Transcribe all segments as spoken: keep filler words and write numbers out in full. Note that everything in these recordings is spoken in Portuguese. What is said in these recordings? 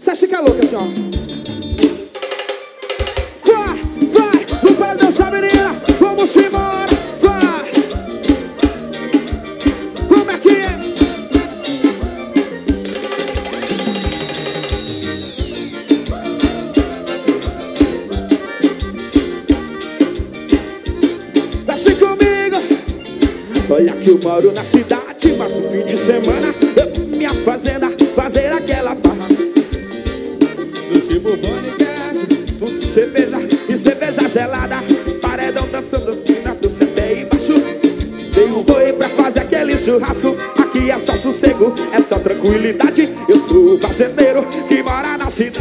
Você fica louca assim, ó. Vai, vai, não para de dançar, menina. Vamos embora, vai. Como é que é? Desce comigo. Olha que eu moro na cidade, mas no fim de semana eu vou minha fazenda fazer aquela farra. No tipo podcast, tudo cerveja e cerveja gelada. Paredão dançando as minas do C T embaixo. Tem um boi pra fazer aquele churrasco. Aqui é só sossego, é só tranquilidade. Eu sou o fazendeiro que mora na cidade.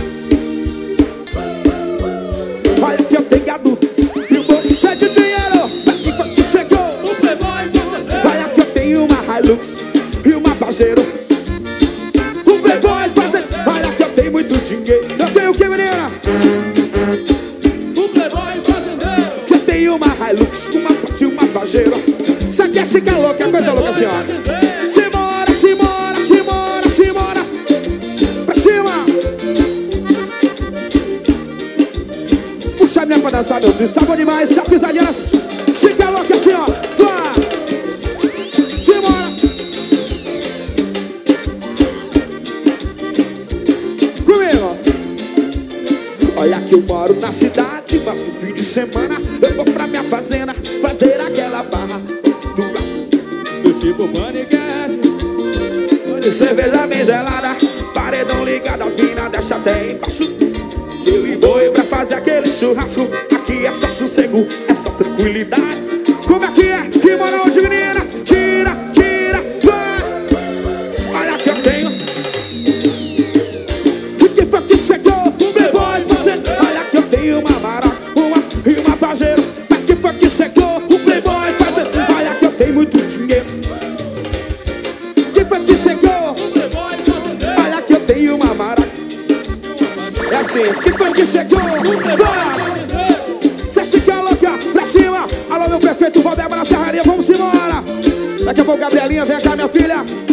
Olha que eu tenho gado e o bolso cheio de dinheiro. Aqui foi que chegou o Playboy. Olha que eu tenho uma Hilux e uma Pajero. O Playboy fazendeiro. Olha que eu tenho muito dinheiro. Eu tenho o que, menina? O Playboy fazendeiro. Que eu tenho uma Hilux, uma Porsche, uma Pajero. Isso aqui é chica louca, é coisa louca, senhora. Simbora, simbora, simbora, simbora. Pra cima. Puxa a minha pra dançar, meu Deus. Tá bom demais, essa pisadinha. Chica louca, assim, ó. Vá. Simbora. Comigo. Olha que eu moro na cidade, mas no fim de semana eu vou pra minha fazenda fazer aquela barra. Do tipo podcast. De cerveja bem gelada, paredão ligado, as minas deixa até embaixo. Eu e boi pra fazer aquele churrasco. Aqui é só sossego, é só tranquilidade. Como é que é? Que mora hoje, menina? Tira, tira, vai. Olha que eu tenho. O que foi que chegou? O Playboy, você. Olha que eu tenho uma mara, uma e uma Pajero. Mas que foi que chegou? O Playboy, você. Olha que eu tenho muito dinheiro. Que foi que chegou? O Playboy fazendeiro. Olha que eu tenho uma mara. É assim, que foi que chegou? Vai! Você fica louca, pra cima. Alô, meu prefeito Valdemar na Serraria, vamos embora. Daqui a pouco, Gabrielinha, vem cá, minha filha.